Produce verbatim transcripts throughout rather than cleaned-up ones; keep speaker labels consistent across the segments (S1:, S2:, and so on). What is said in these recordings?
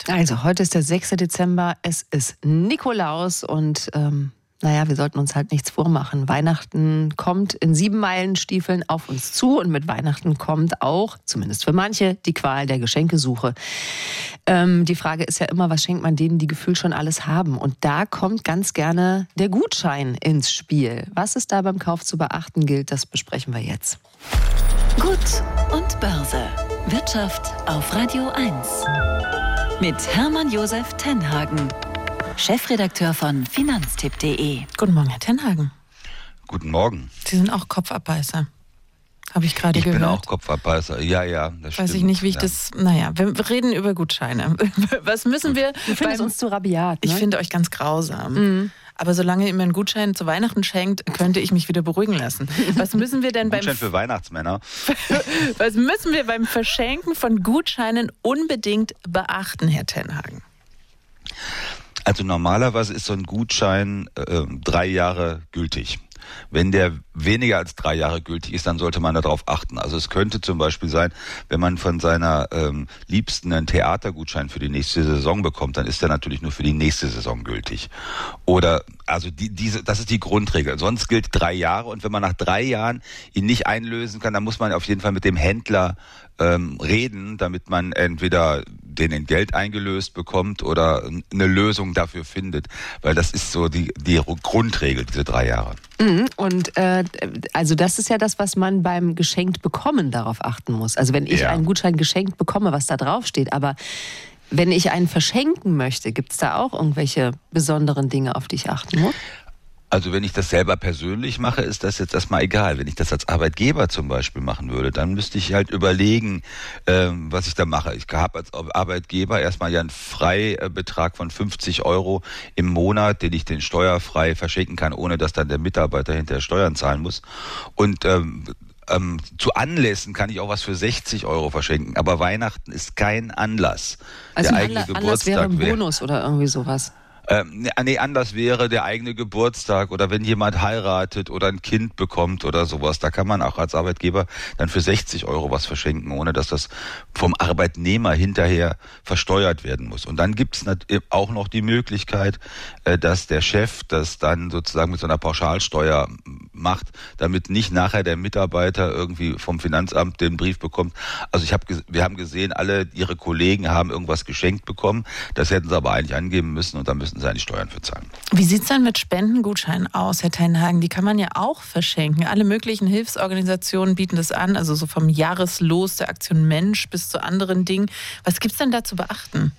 S1: Also, heute ist der sechster Dezember, es ist Nikolaus und ähm, naja, wir sollten uns halt nichts vormachen. Weihnachten kommt in sieben Meilenstiefeln auf uns zu und mit Weihnachten kommt auch, zumindest für manche, die Qual der Geschenkesuche. Ähm, die Frage ist ja immer, was schenkt man denen, die gefühlt schon alles haben? Und da kommt ganz gerne der Gutschein ins Spiel. Was es da beim Kauf zu beachten gilt, das besprechen wir jetzt.
S2: Gut und Börse. Wirtschaft auf Radio eins. Mit Hermann Josef Tenhagen, Chefredakteur von Finanztipp punkt de.
S1: Guten Morgen, Herr Tenhagen.
S3: Guten Morgen.
S1: Sie sind auch Kopfabbeißer, habe ich gerade
S3: ich
S1: gehört.
S3: Ich bin auch Kopfabbeißer, ja, ja, das
S1: Weiß
S3: stimmt.
S1: ich nicht, wie ich
S3: ja.
S1: das... Naja, wir reden über Gutscheine. Was müssen wir...
S4: Du findest uns zu rabiat, ne?
S1: Ich finde euch ganz grausam.
S4: Mhm.
S1: Aber solange ihr mir einen Gutschein zu Weihnachten schenkt, könnte ich mich wieder beruhigen lassen. Was müssen wir denn beim...
S3: Gutschein für Weihnachtsmänner.
S1: Was müssen wir beim Verschenken von Gutscheinen unbedingt beachten, Herr Tenhagen?
S3: Also normalerweise ist so ein Gutschein äh, drei Jahre gültig. Wenn der weniger als drei Jahre gültig ist, dann sollte man darauf achten. Also es könnte zum Beispiel sein, wenn man von seiner ähm, Liebsten einen Theatergutschein für die nächste Saison bekommt, dann ist der natürlich nur für die nächste Saison gültig. Oder, also die, diese, das ist die Grundregel. Sonst gilt drei Jahre und wenn man nach drei Jahren ihn nicht einlösen kann, dann muss man auf jeden Fall mit dem Händler ähm, reden, damit man entweder den in Geld eingelöst bekommt oder eine Lösung dafür findet. Weil das ist so die, die Grundregel, diese drei Jahre.
S4: Mhm. Und äh, also das ist ja das, was man beim geschenkt bekommen darauf achten muss. Also wenn ich
S3: Ja.
S4: einen Gutschein geschenkt bekomme, was da drauf steht, aber wenn ich einen verschenken möchte, gibt es da auch irgendwelche besonderen Dinge, auf die ich achten muss?
S3: Also wenn ich das selber persönlich mache, ist das jetzt erstmal egal. Wenn ich das als Arbeitgeber zum Beispiel machen würde, dann müsste ich halt überlegen, ähm, was ich da mache. Ich habe als Arbeitgeber erstmal ja einen Freibetrag von fünfzig Euro im Monat, den ich den steuerfrei verschenken kann, ohne dass dann der Mitarbeiter hinterher Steuern zahlen muss. Und ähm, Ähm, zu Anlässen kann ich auch was für sechzig Euro verschenken, aber Weihnachten ist kein Anlass.
S4: Also
S3: der
S4: ein
S3: eigene
S4: Anla- Anlass wäre
S3: Geburtstag
S4: ein Bonus oder irgendwie sowas.
S3: Ähm, nee, nee, anders wäre der eigene Geburtstag oder wenn jemand heiratet oder ein Kind bekommt oder sowas. Da kann man auch als Arbeitgeber dann für sechzig Euro was verschenken, ohne dass das vom Arbeitnehmer hinterher versteuert werden muss. Und dann gibt es auch noch die Möglichkeit, äh, dass der Chef das dann sozusagen mit so einer Pauschalsteuer macht, damit nicht nachher der Mitarbeiter irgendwie vom Finanzamt den Brief bekommt. Also ich habe, wir haben gesehen, alle ihre Kollegen haben irgendwas geschenkt bekommen. Das hätten sie aber eigentlich angeben müssen und dann müssen sie eigentlich Steuern für zahlen.
S1: Wie sieht es denn mit Spendengutscheinen aus, Herr Tenhagen? Die kann man ja auch verschenken. Alle möglichen Hilfsorganisationen bieten das an, also so vom Jahreslos der Aktion Mensch bis zu anderen Dingen. Was gibt es denn da zu beachten?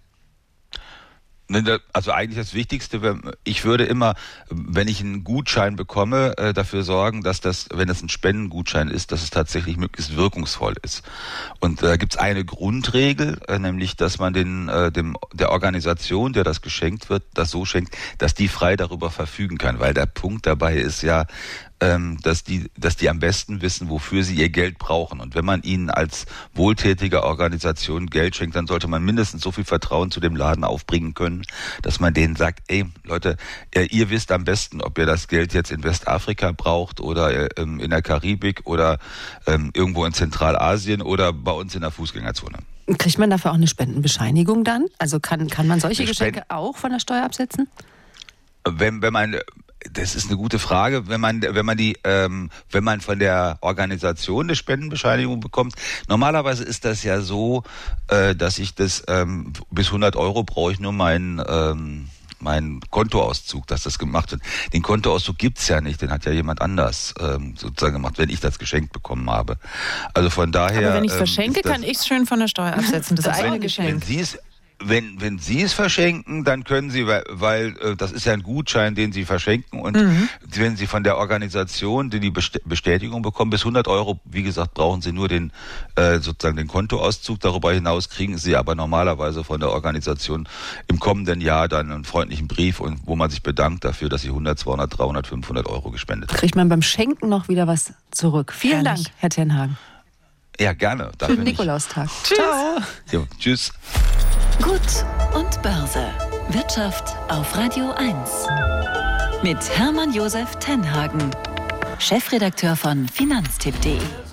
S3: Also eigentlich das Wichtigste, ich würde immer, wenn ich einen Gutschein bekomme, dafür sorgen, dass das, wenn es ein Spendengutschein ist, dass es tatsächlich möglichst wirkungsvoll ist. Und da gibt es eine Grundregel, nämlich, dass man den, dem, der Organisation, der das geschenkt wird, das so schenkt, dass die frei darüber verfügen kann. Weil der Punkt dabei ist ja, dass die, dass die am besten wissen, wofür sie ihr Geld brauchen. Und wenn man ihnen als wohltätige Organisation Geld schenkt, dann sollte man mindestens so viel Vertrauen zu dem Laden aufbringen können, dass man denen sagt, ey, Leute, ihr wisst am besten, ob ihr das Geld jetzt in Westafrika braucht oder in der Karibik oder irgendwo in Zentralasien oder bei uns in der Fußgängerzone.
S4: Kriegt man dafür auch eine Spendenbescheinigung dann? Also kann, kann man solche
S3: Eine
S4: Geschenke
S3: Spenden-
S4: auch von der Steuer absetzen?
S3: Wenn, wenn man, das ist eine gute Frage, wenn man, wenn man die, ähm, wenn man von der Organisation eine Spendenbescheinigung bekommt. Normalerweise ist das ja so, äh, dass ich das ähm, bis hundert Euro brauche ich nur meinen ähm, meinen Kontoauszug, dass das gemacht wird. Den Kontoauszug gibt's ja nicht, den hat ja jemand anders ähm, sozusagen gemacht, wenn ich das geschenkt bekommen habe. Also von daher.
S1: Aber wenn ich es
S3: ähm,
S1: verschenke,
S3: ist das-
S1: kann ich es schön von der Steuer absetzen. Das,
S4: Das
S1: eigene
S4: wenn-
S1: Geschenk.
S3: Wenn Sie es Wenn, wenn Sie es verschenken, dann können Sie, weil, weil äh, das ist ja ein Gutschein, den Sie verschenken und
S1: Mhm.
S3: wenn Sie von der Organisation, die die Best- Bestätigung bekommen, bis hundert Euro, wie gesagt, brauchen Sie nur den äh, sozusagen den Kontoauszug. Darüber hinaus kriegen Sie aber normalerweise von der Organisation im kommenden Jahr dann einen freundlichen Brief, und wo man sich bedankt dafür, dass Sie hundert, zweihundert, dreihundert, fünfhundert Euro gespendet haben.
S4: Kriegt man beim Schenken noch wieder was zurück? Vielen
S1: Herrlich.
S4: Dank, Herr Tenhagen.
S3: Ja, gerne. Dafür
S4: Schönen
S3: nicht.
S4: Nikolaustag.
S1: Tschüss.
S4: Ciao.
S3: Ja, tschüss.
S2: Gut und Börse. Wirtschaft auf Radio eins. Mit Hermann Josef Tenhagen, Chefredakteur von Finanztipp punkt de.